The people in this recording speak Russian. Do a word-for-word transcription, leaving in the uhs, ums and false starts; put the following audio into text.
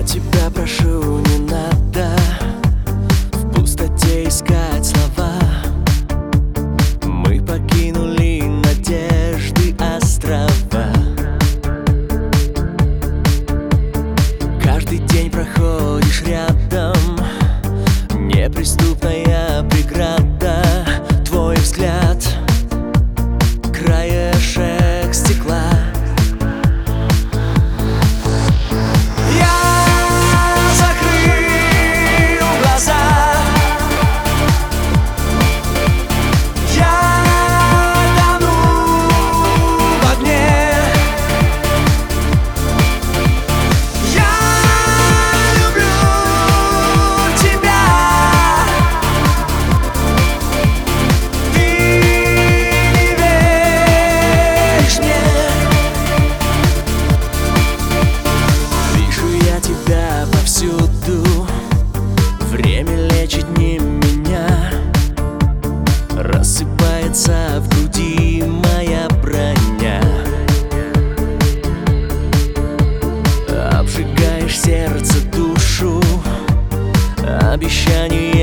тебя прошу, не надо в пустоте искать слова. Мы покинули надежды острова. Каждый день проходишь рядом, неприступная преграда. Твой взгляд — краешек стекла. Время лечит не меня, рассыпается в груди моя броня. Обжигаешь сердце, душу, обещание